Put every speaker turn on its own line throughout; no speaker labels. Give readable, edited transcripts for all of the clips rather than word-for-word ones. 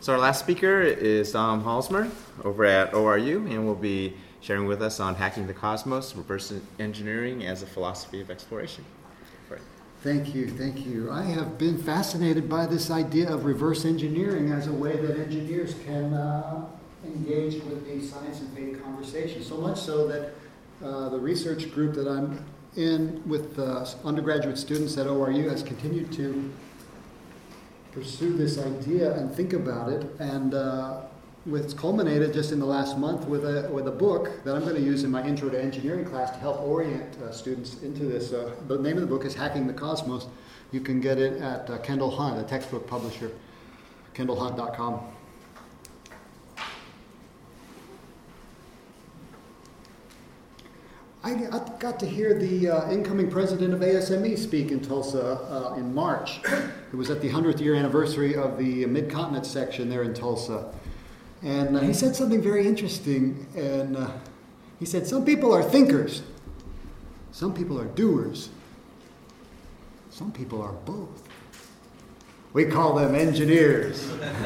So our last speaker is Dom Halsmer over at ORU, and will be sharing with us on hacking the cosmos, reverse engineering as a philosophy of exploration. Right.
Thank you. I have been fascinated by this idea of reverse engineering as a way that engineers can engage with the science and faith conversation. So much so that the research group that I'm in with undergraduate students at ORU has continued to pursue this idea and think about it, and it's culminated just in the last month with a book that I'm going to use in my Intro to Engineering class to help orient students into this. The name of the book is Hacking the Cosmos. You can get it at Kendall Hunt, a textbook publisher, kendallhunt.com. I got to hear the incoming president of ASME speak in Tulsa in March. It was at the 100th year anniversary of the Mid-Continent section there in Tulsa. And he said something very interesting. And he said, some people are thinkers. Some people are doers. Some people are both. We call them engineers.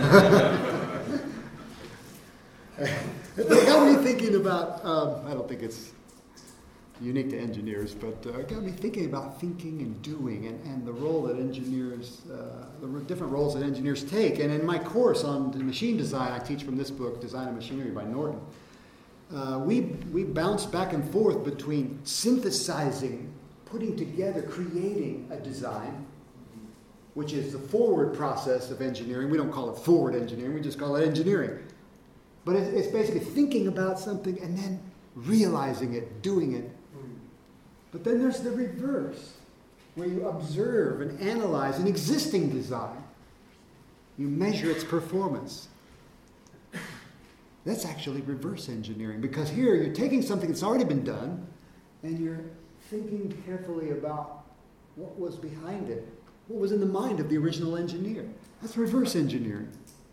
It got me thinking about, I don't think it's unique to engineers, but it got me thinking about thinking and doing and the role that engineers, the different roles that engineers take. And in my course on machine design, I teach from this book, Design of Machinery by Norton. We bounce back and forth between synthesizing, putting together, creating a design, which is the forward process of engineering. We don't call it forward engineering, we just call it engineering. But it's basically thinking about something and then realizing it, doing it. But then there's the reverse, where you observe and analyze an existing design. You measure its performance. That's actually reverse engineering, because here you're taking something that's already been done and you're thinking carefully about what was behind it, what was in the mind of the original engineer. That's reverse engineering.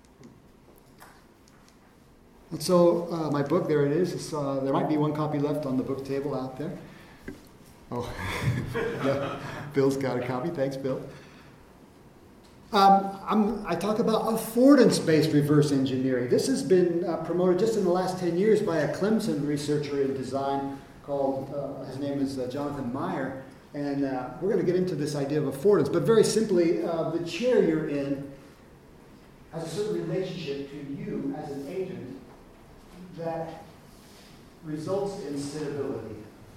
And so my book, there it is. There might be one copy left on the book table out there. Oh, yeah, Bill's got a copy. Thanks, Bill. I talk about affordance-based reverse engineering. This has been promoted just in the last 10 years by a Clemson researcher in design called, his name is Jonathan Meyer. And we're going to get into this idea of affordance. But very simply, the chair you're in has a certain relationship to you as an agent that results in sittability.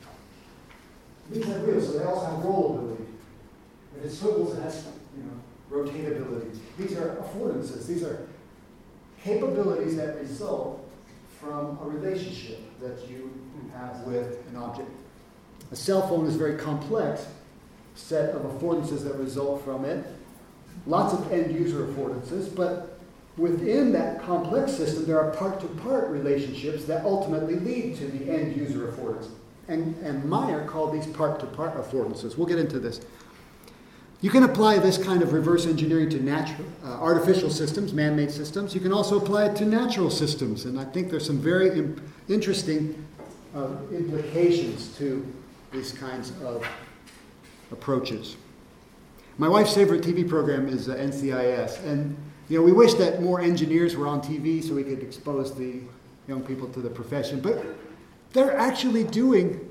These have wheels, so they also have rollability. If it swivels, it has rotatability. These are affordances. These are capabilities that result from a relationship that you have with an object. A cell phone is a very complex set of affordances that result from it. Lots of end-user affordances, but within that complex system, there are part-to-part relationships that ultimately lead to the end-user affordance. And Meyer called these part-to-part affordances. We'll get into this. You can apply this kind of reverse engineering to artificial systems, man-made systems. You can also apply it to natural systems. And I think there's some very interesting implications to these kinds of approaches. My wife's favorite TV program is NCIS. And we wish that more engineers were on TV so we could expose the young people to the profession. But they're actually doing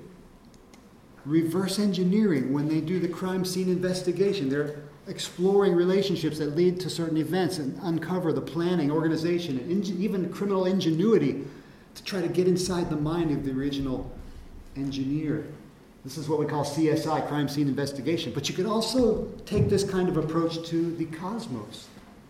reverse engineering when they do the crime scene investigation. They're exploring relationships that lead to certain events and uncover the planning, organization, and even criminal ingenuity to try to get inside the mind of the original engineer. This is what we call CSI, crime scene investigation. But you could also take this kind of approach to the cosmos,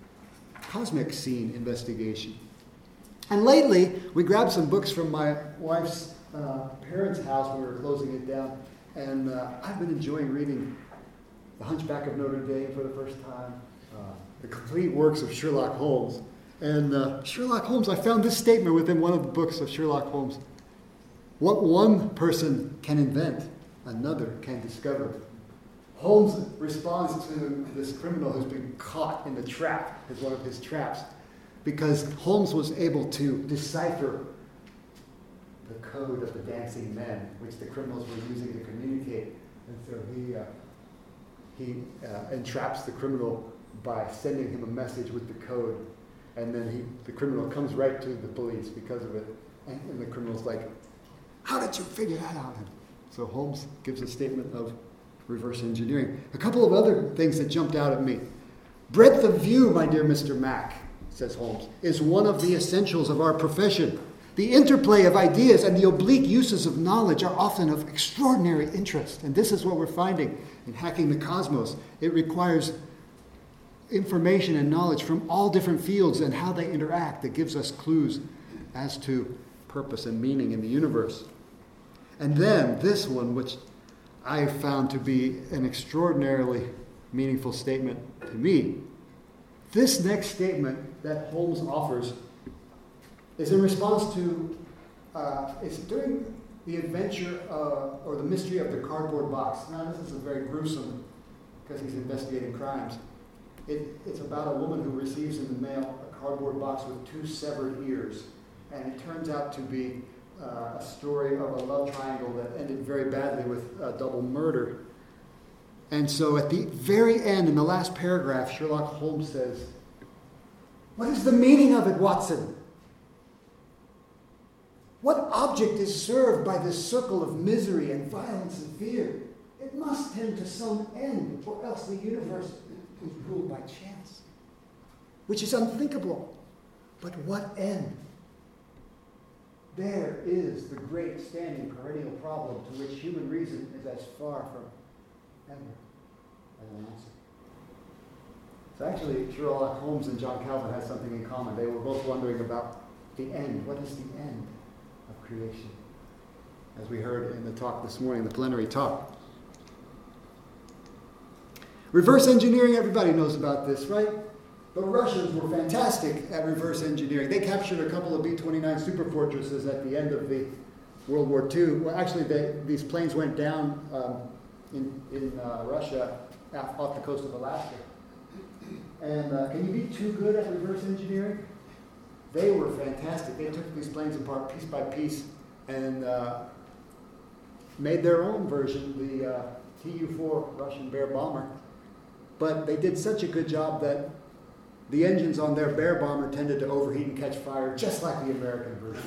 cosmic scene investigation. And lately, we grabbed some books from my wife's parents' house when we were closing it down, and I've been enjoying reading The Hunchback of Notre Dame for the first time, the complete works of Sherlock Holmes. And Sherlock Holmes, I found this statement within one of the books of Sherlock Holmes. What one person can invent, another can discover. Holmes responds to this criminal who's been caught in the trap, as one of his traps, because Holmes was able to decipher the code of the dancing men, which the criminals were using to communicate. And so he entraps the criminal by sending him a message with the code. And then the criminal comes right to the police because of it. And the criminal's like, how did you figure that out? And so Holmes gives a statement of reverse engineering. A couple of other things that jumped out at me. Breadth of view, my dear Mr. Mack, says Holmes, is one of the essentials of our profession. The interplay of ideas and the oblique uses of knowledge are often of extraordinary interest. And this is what we're finding in Hacking the Cosmos. It requires information and knowledge from all different fields and how they interact that gives us clues as to purpose and meaning in the universe. And then this one, which I found to be an extraordinarily meaningful statement to me. This next statement that Holmes offers is in response to, it's during the adventure or the mystery of the cardboard box. Now, this is a very gruesome, because he's investigating crimes. It's about a woman who receives in the mail a cardboard box with 2 severed ears. And it turns out to be a story of a love triangle that ended very badly with double murder. And so at the very end, in the last paragraph, Sherlock Holmes says, "What is the meaning of it, Watson? What object is served by this circle of misery and violence and fear? It must tend to some end, or else the universe is ruled by chance, which is unthinkable. But what end? There is the great standing perennial problem to which human reason is as far from ever as an answer." So actually, Sherlock Holmes and John Calvin had something in common. They were both wondering about the end. What is the end of creation? As we heard in the talk this morning, the plenary talk. Reverse engineering, everybody knows about this, right? The Russians were fantastic at reverse engineering. They captured a couple of B-29 superfortresses at the end of the World War II. Well, actually, these planes went down in Russia off the coast of Alaska. And can you be too good at reverse engineering? They were fantastic. They took these planes apart piece by piece and made their own version, the Tu-4 Russian Bear bomber. But they did such a good job that the engines on their Bear bomber tended to overheat and catch fire, just like the American version.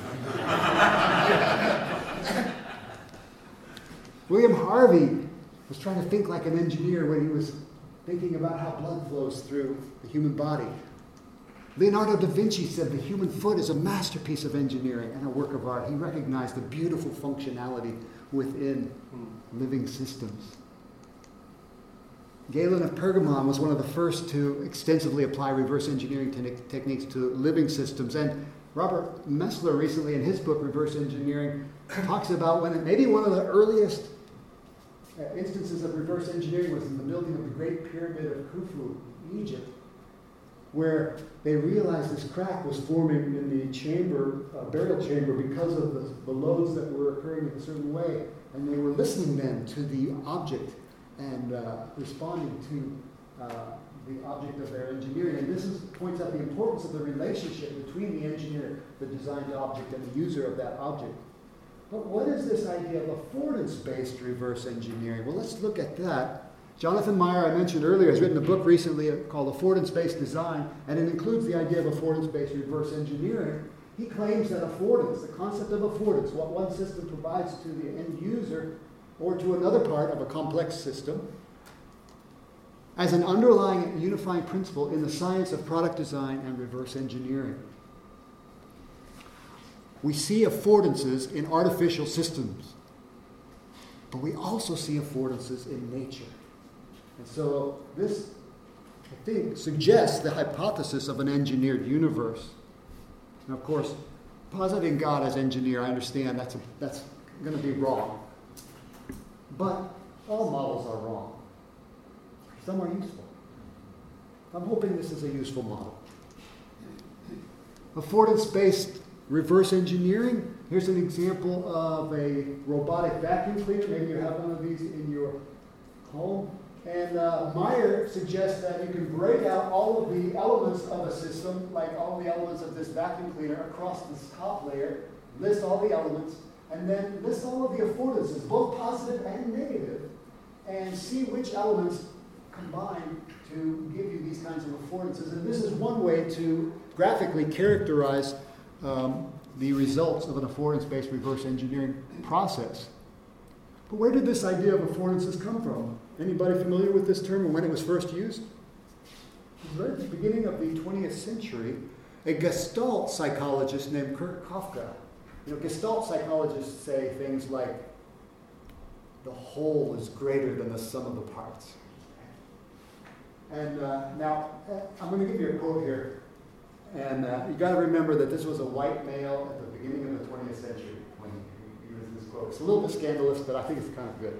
William Harvey was trying to think like an engineer when he was thinking about how blood flows through the human body. Leonardo da Vinci said the human foot is a masterpiece of engineering and a work of art. He recognized the beautiful functionality within living systems. Galen of Pergamon was one of the first to extensively apply reverse engineering techniques to living systems. And Robert Messler recently in his book, Reverse Engineering, talks about when maybe one of the earliest instances of reverse engineering was in the building of the Great Pyramid of Khufu, Egypt, where they realized this crack was forming in the chamber, burial chamber, because of the loads that were occurring in a certain way. And they were listening then to the object and responding to the object of their engineering. And this points out the importance of the relationship between the engineer, the designed object, and the user of that object. But what is this idea of affordance-based reverse engineering? Well, let's look at that. Jonathan Meyer, I mentioned earlier, has written a book recently called Affordance-Based Design, and it includes the idea of affordance-based reverse engineering. He claims that affordance, the concept of affordance, what one system provides to the end user or to another part of a complex system, as an underlying and unifying principle in the science of product design and reverse engineering. We see affordances in artificial systems, but we also see affordances in nature. And so this, I think, suggests the hypothesis of an engineered universe. And of course, positing God as engineer, I understand that's going to be wrong. But all models are wrong. Some are useful. I'm hoping this is a useful model. Affordance-based reverse engineering. Here's an example of a robotic vacuum cleaner. Maybe you have one of these in your home. And Meyer suggests that you can break out all of the elements of a system, like all the elements of this vacuum cleaner, across this top layer, list all the elements, and then list all of the affordances, both positive and negative, and see which elements combine to give you these kinds of affordances. And this is one way to graphically characterize the results of an affordance-based reverse engineering process. But where did this idea of affordances come from? Anybody familiar with this term and when it was first used? It was right at the beginning of the 20th century. A Gestalt psychologist named Kurt Kafka. Gestalt psychologists say things like, the whole is greater than the sum of the parts. And now, I'm going to give you a quote here. And you got to remember that this was a white male at the beginning of the 20th century when he used this quote. It's a little bit scandalous, but I think it's kind of good.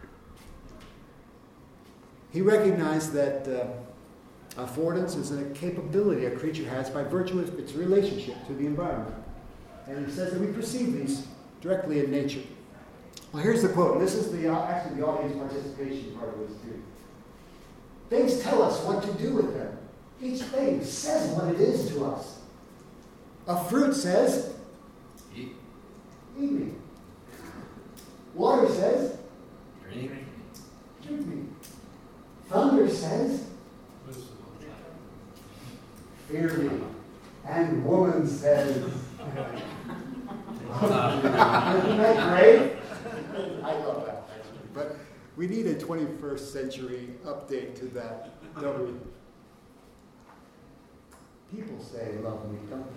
He recognized that affordance is a capability a creature has by virtue of its relationship to the environment. And he says that we perceive these directly in nature. Well, here's the quote. And this is actually the audience participation part of this too. Things tell us what to do with them. Each thing says what it is to us. A fruit says, eat me. Water says, drink me. Thunder says, fear me. And woman says, isn't that great? I love that, actually. But we need a 21st century update to that, don't we? People say, love me, don't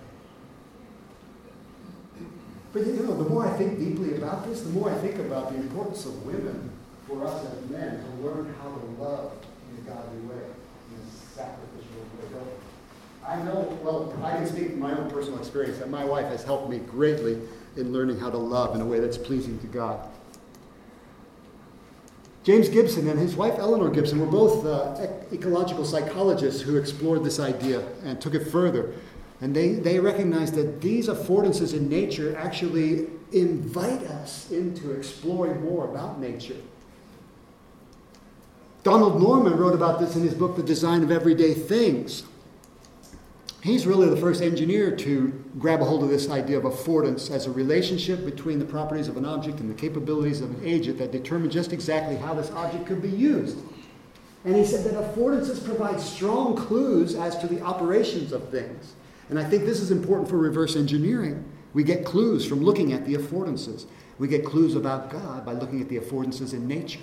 they? But the more I think deeply about this, the more I think about the importance of women for us as men to learn how to love in a godly way, in a sacrificial way. I know, well, I can speak from my own personal experience that my wife has helped me greatly in learning how to love in a way that's pleasing to God. James Gibson and his wife Eleanor Gibson were both ecological psychologists who explored this idea and took it further. And they recognized that these affordances in nature actually invite us into exploring more about nature. Donald Norman wrote about this in his book, The Design of Everyday Things. He's really the first engineer to grab a hold of this idea of affordance as a relationship between the properties of an object and the capabilities of an agent that determine just exactly how this object could be used. And he said that affordances provide strong clues as to the operations of things. And I think this is important for reverse engineering. We get clues from looking at the affordances. We get clues about God by looking at the affordances in nature.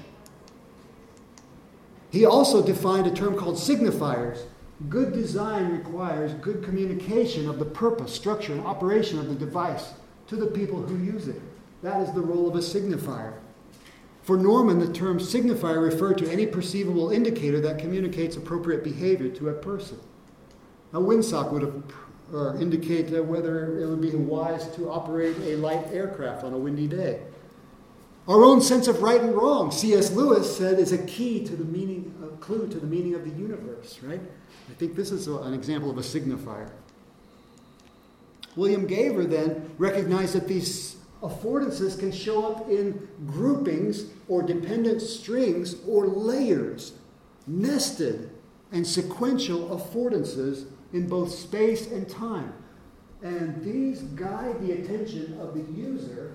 He also defined a term called signifiers. Good design requires good communication of the purpose, structure, and operation of the device to the people who use it. That is the role of a signifier. For Norman, the term signifier referred to any perceivable indicator that communicates appropriate behavior to a person. A windsock would indicate whether it would be wise to operate a light aircraft on a windy day. Our own sense of right and wrong, C.S. Lewis said, is a key to the meaning, a clue to the meaning of the universe, right? I think this is an example of a signifier. William Gaver then recognized that these affordances can show up in groupings or dependent strings or layers, nested and sequential affordances in both space and time. And these guide the attention of the user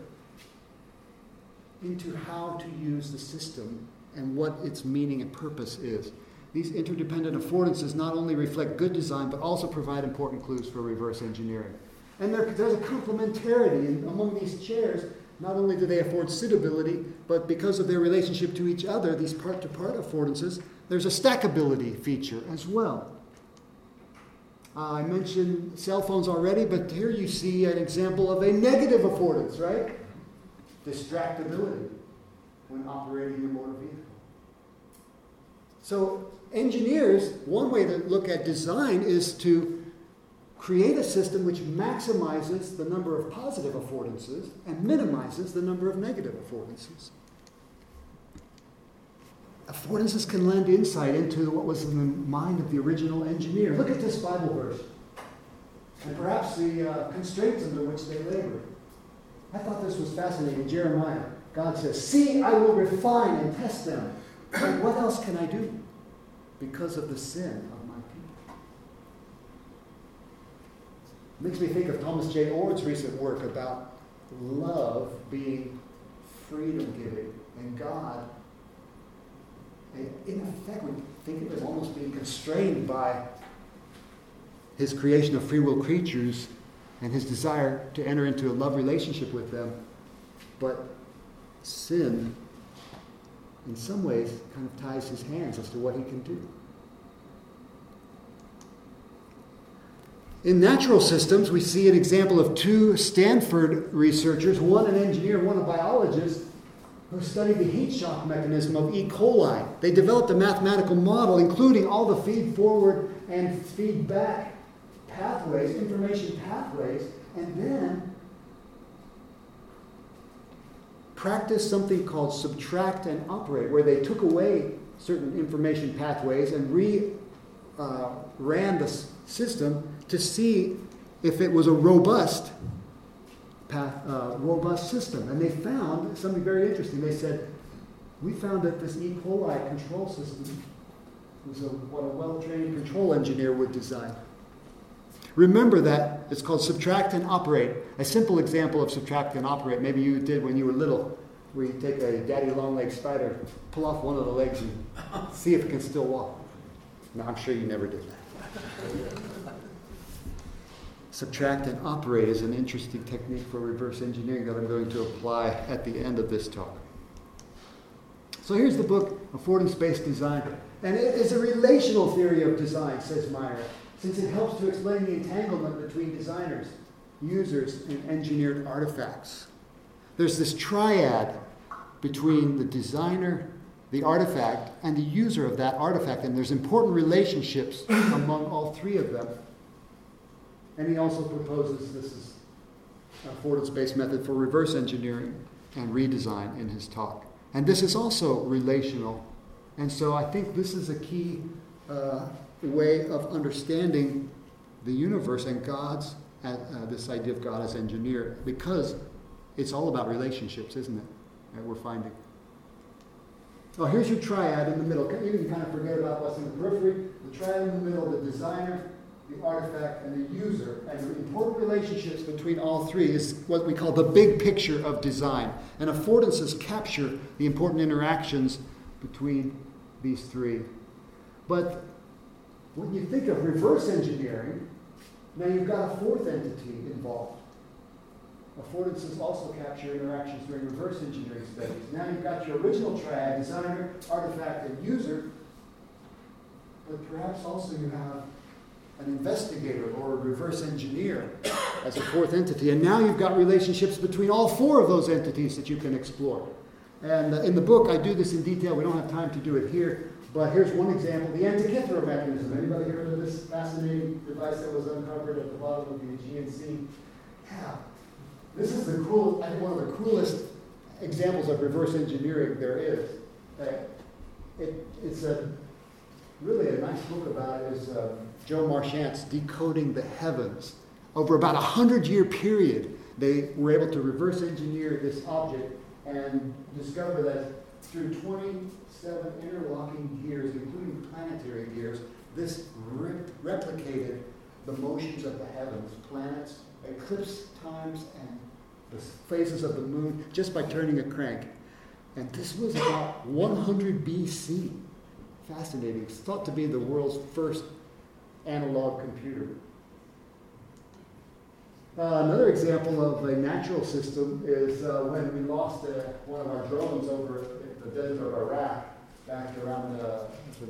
into how to use the system and what its meaning and purpose is. These interdependent affordances not only reflect good design, but also provide important clues for reverse engineering. And there's a complementarity among these chairs. Not only do they afford suitability, but because of their relationship to each other, these part-to-part affordances, there's a stackability feature as well. I mentioned cell phones already, but here you see an example of a negative affordance, right? Distractibility when operating your motor vehicle. So engineers, one way to look at design is to create a system which maximizes the number of positive affordances and minimizes the number of negative affordances. Affordances can lend insight into what was in the mind of the original engineer. Look at this Bible verse, and perhaps the constraints under which they labored. I thought this was fascinating. Jeremiah, God says, "See, I will refine and test them. But what else can I do? Because of the sin of my people." It makes me think of Thomas J. Ord's recent work about love being freedom-giving and God in effect, we think of it as almost being constrained by his creation of free will creatures and his desire to enter into a love relationship with them. But sin, in some ways, kind of ties his hands as to what he can do. In natural systems, we see an example of two Stanford researchers, one an engineer, one a biologist, who studied the heat shock mechanism of E. coli. They developed a mathematical model including all the feed-forward and feedback pathways, information pathways, and then practiced something called subtract and operate, where they took away certain information pathways and ran the system to see if it was a robust system. And they found something very interesting. They said, we found that this E. coli control system was what a well-trained control engineer would design. Remember that it's called subtract and operate. A simple example of subtract and operate, maybe you did when you were little, where you take a daddy long-legged spider, pull off one of the legs and see if it can still walk. No, I'm sure you never did that. Subtract and operate is an interesting technique for reverse engineering that I'm going to apply at the end of this talk. So here's the book, Affordance-Based Design. And it is a relational theory of design, says Meyer, since it helps to explain the entanglement between designers, users, and engineered artifacts. There's this triad between the designer, the artifact, and the user of that artifact. And there's important relationships among all three of them. And he also proposes this is an affordance-based method for reverse engineering and redesign in his talk. And this is also relational. And so I think this is a key way of understanding the universe and God's, this idea of God as engineer, because it's all about relationships, isn't it? That we're finding. Oh, here's your triad in the middle. You can kind of forget about what's in the periphery. The triad in the middle, the designer, the artifact, and the user. And the important relationships between all three is what we call the big picture of design. And affordances capture the important interactions between these three. But when you think of reverse engineering, now you've got a fourth entity involved. Affordances also capture interactions during reverse engineering studies. Now you've got your original triad, designer, artifact, and user, but perhaps also you have an investigator or a reverse engineer as a fourth entity. And now you've got relationships between all four of those entities that you can explore. And in the book, I do this in detail. We don't have time to do it here. But here's one example, the Antikythera mechanism. Anybody heard of this fascinating device that was uncovered at the bottom of the Aegean Sea? Yeah. This is the cool, I think one of the coolest examples of reverse engineering there is. It's really a nice book about it is Joe Marchant's Decoding the Heavens. Over about 100-year period, they were able to reverse engineer this object and discover that through 27 interlocking gears, including planetary gears, this replicated the motions of the heavens, planets, eclipse times, and the phases of the moon, just by turning a crank. And this was about 100 BC. Fascinating. It's thought to be the world's first analog computer. Another example of a natural system is when we lost one of our drones over in the desert of Iraq back around the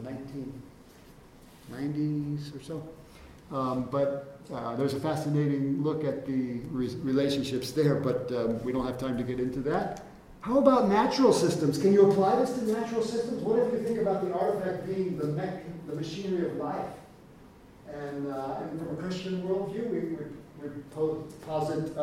1990s or so. But there's a fascinating look at the relationships there, but we don't have time to get into that. How about natural systems? Can you apply this to natural systems? What if you think about the artifact being the machinery of life? And from a Christian worldview, we posit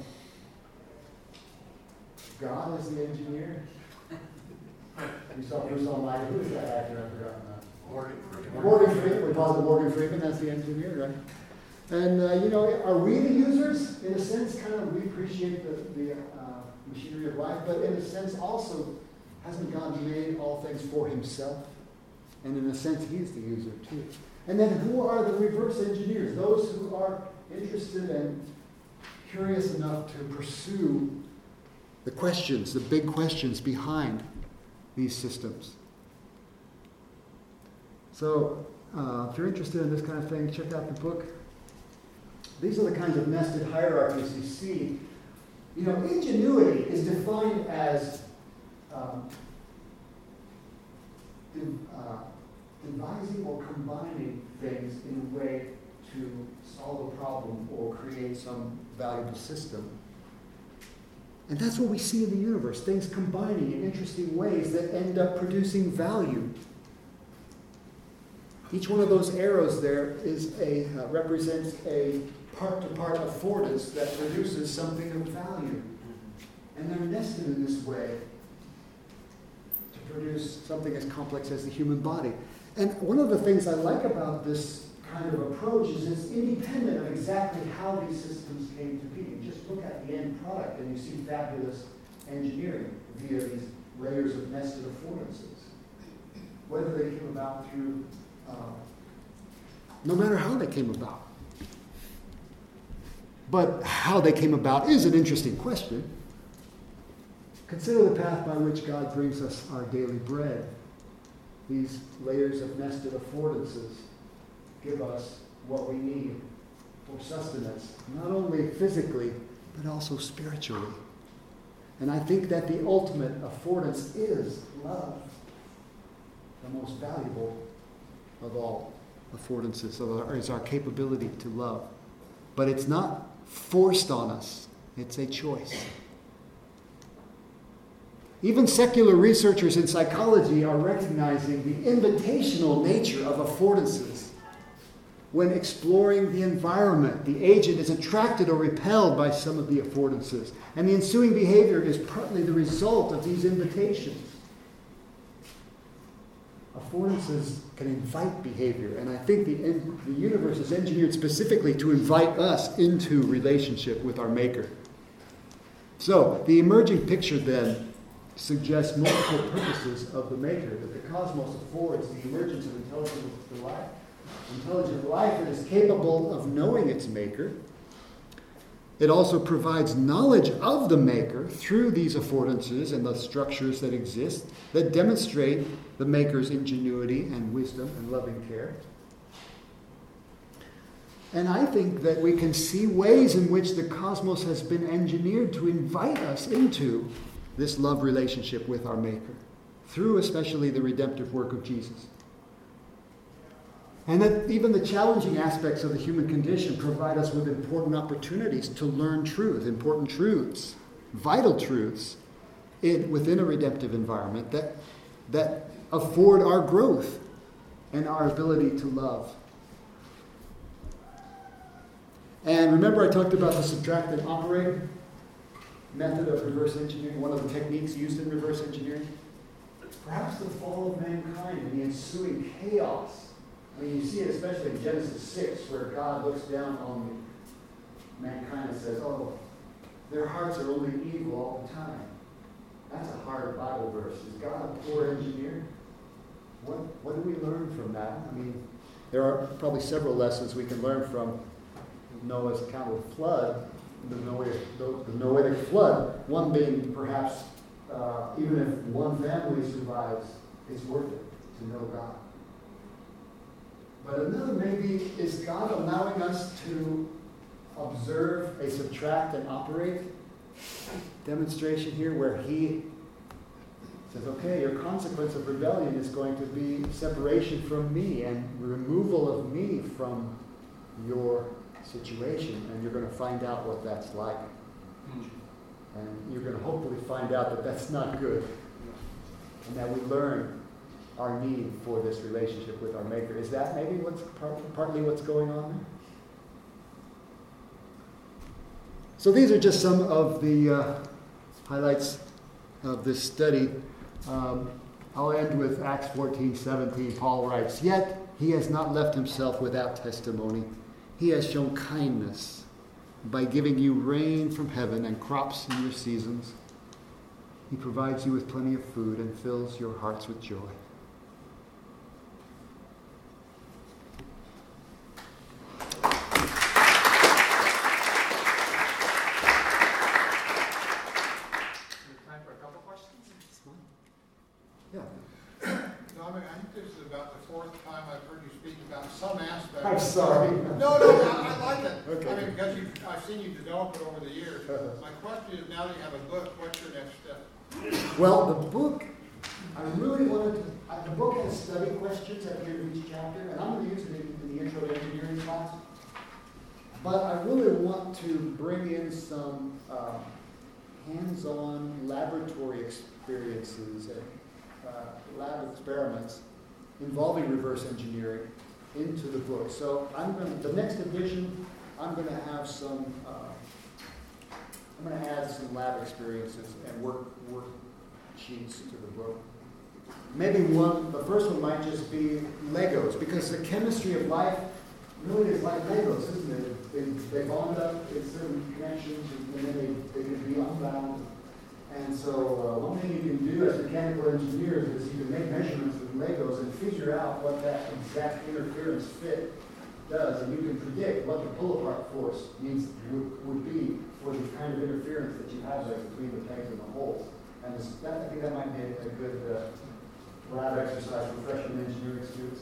God as the engineer. You saw Bruce Almighty. Who is that actor? I've forgotten that. Morgan Freeman. We posit Morgan Freeman as the engineer, right? And, are we the users? In a sense, kind of, we appreciate the machinery of life, but in a sense also, hasn't God made all things for himself? And in a sense, he's the user too. And then who are the reverse engineers? Those who are interested and curious enough to pursue the questions, the big questions behind these systems. So if you're interested in this kind of thing, check out the book. These are the kinds of nested hierarchies you see. You know, ingenuity is defined as devising or combining things in a way to solve a problem or create some valuable system. And that's what we see in the universe, things combining in interesting ways that end up producing value. Each one of those arrows there represents a part-to-part affordance that produces something of value. And they're nested in this way to produce something as complex as the human body. And one of the things I like about this kind of approach is it's independent of exactly how these systems came to be. You just look at the end product and you see fabulous engineering via these layers of nested affordances. Whether they came about through, no matter how they came about. But how they came about is an interesting question. Consider the path by which God brings us our daily bread. These layers of nested affordances give us what we need for sustenance, not only physically, but also spiritually. And I think that the ultimate affordance is love, the most valuable of all affordances, is our capability to love. But it's not forced on us. It's a choice. Even secular researchers in psychology are recognizing the invitational nature of affordances. When exploring the environment, the agent is attracted or repelled by some of the affordances, and the ensuing behavior is partly the result of these invitations. Affordances can invite behavior, and I think the universe is engineered specifically to invite us into relationship with our Maker. So, the emerging picture then suggests multiple purposes of the Maker, that the cosmos affords the emergence of intelligent life that is capable of knowing its Maker. It also provides knowledge of the Maker through these affordances and the structures that exist that demonstrate the Maker's ingenuity and wisdom and loving care. And I think that we can see ways in which the cosmos has been engineered to invite us into this love relationship with our Maker, through especially the redemptive work of Jesus. And that even the challenging aspects of the human condition provide us with important opportunities to learn truth, important truths, vital truths within a redemptive environment that afford our growth and our ability to love. And remember I talked about the subtract and operate method of reverse engineering, one of the techniques used in reverse engineering? Perhaps the fall of mankind and the ensuing chaos. I mean, you see it especially in Genesis 6, where God looks down on mankind and says, oh, their hearts are only evil all the time. That's a hard Bible verse. Is God a poor engineer? What do we learn from that? I mean, there are probably several lessons we can learn from Noah's account of the flood, the Noahic flood. One being perhaps, even if one family survives, it's worth it to know God. But another maybe is God allowing us to observe a subtract and operate demonstration here where he says, okay, your consequence of rebellion is going to be separation from me and removal of me from your situation, and you're going to find out what that's like. And you're going to hopefully find out that that's not good. And that we learn our need for this relationship with our Maker. Is that maybe what's partly what's going on there? So these are just some of the highlights of this study. I'll end with Acts 14:17. Paul writes, "Yet he has not left himself without testimony. He has shown kindness by giving you rain from heaven and crops in your seasons. He provides you with plenty of food and fills your hearts with joy."
No, I think this is about the fourth time
Okay.
I mean, because I've seen you develop it over the years. My question is, now that you have a book, what's your next step?
Well, the book, I really wanted to, the book has study questions at the end of each chapter, and I'm going to use it in the Intro to Engineering class. But I really want to bring in some hands-on laboratory experiences and lab experiments involving reverse engineering into the book. So the next edition, I'm going to have some, I'm going to add some lab experiences and worksheets to the book. Maybe the first one might just be Legos, because the chemistry of life really is like Legos, isn't it? They bond up in certain connections, and then they can be unbound. And so one thing you can do as mechanical engineers is you can make measurements with Legos and figure out what that exact interference fit does, and you can predict what the pull-apart force would be for the kind of interference that you have there between the pegs and the holes. And I think that might be a good lab exercise for freshman engineering students.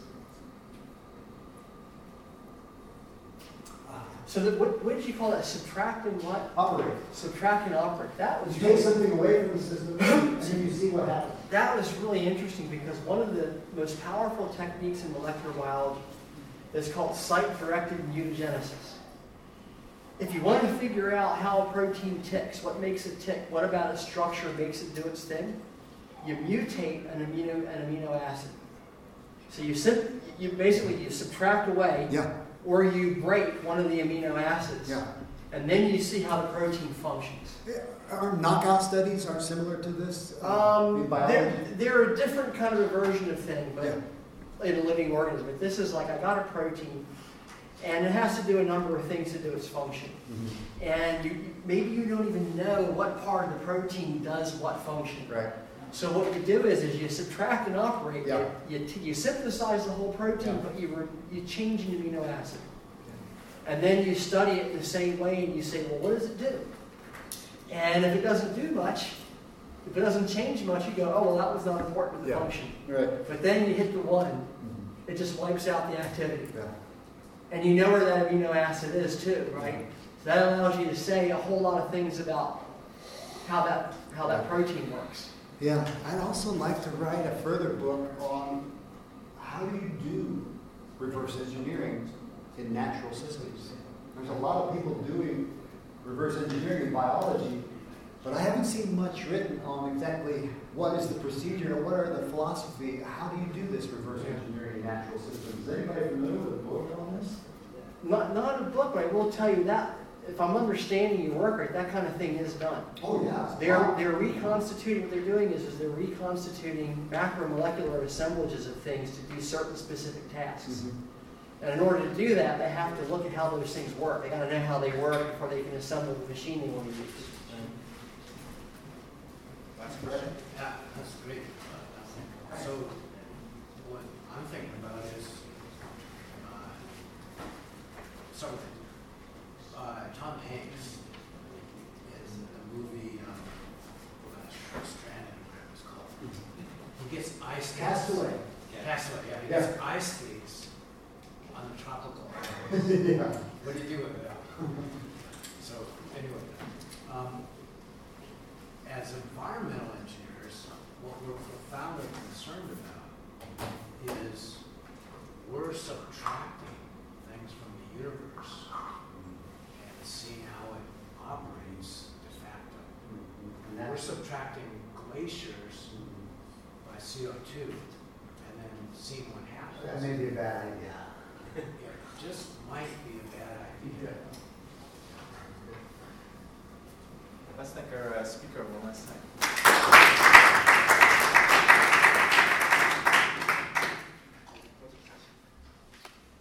So what did you call that? Subtract and what?
Operate.
Subtract and operate. That was
You take something away from the system, and then you see what happens.
That was really interesting because one of the most powerful techniques in molecular biology is called site-directed mutagenesis. If you want to figure out how a protein ticks, what makes it tick, what about its structure makes it do its thing, you mutate an amino acid. So you basically subtract away, or you break one of the amino acids, and then you see how the protein functions.
Our knockout studies are similar to this in biology?
They're a different kind of a version of thing, but in a living organism. But this is like, I got a protein, and it has to do a number of things to do its function. Mm-hmm. And maybe you don't even know what part of the protein does what function.
Right.
So what you do is you subtract and operate. You synthesize the whole protein, but you change an amino acid. And then you study it in the same way, and you say, well, what does it do? And if it doesn't do much, if it doesn't change much, you go, oh, well, that was not important to the function.
Right.
But then you hit the one, it just wipes out the activity. And you know where that amino acid is too, right? So that allows you to say a whole lot of things about how that protein works.
Yeah, I'd also like to write a further book on how do you do reverse engineering in natural systems. There's a lot of people doing reverse engineering in biology, but I haven't seen much written on exactly what is the procedure and what are the philosophy. How do you do this reverse engineering in natural systems? Is anybody familiar with a book on this?
Not a book, but I will tell you that if I'm understanding your work right, that kind of thing is done.
Oh yeah.
They're reconstituting. What they're doing is they're reconstituting macromolecular assemblages of things to do certain specific tasks. Mm-hmm. And in order to do that, they have to look at how those things work. They got to know how they work before they can assemble the machine they want to use.
That's great. Yeah, that's great. So what I'm thinking about is something. Tom Hanks is in a movie, Stranded, whatever it's called. He gets ice skates.
Castaway.
Castaway, yeah. He gets ice skates on the tropical island. What do you do with it? So anyway, as environmental engineers, what we're profoundly concerned about is we're subtracting things from the universe and seeing how it operates de facto. And we're subtracting glaciers by CO2 and then seeing what happens.
That may be a bad idea.
It just might be a bad idea.
Let's thank our speaker one last time.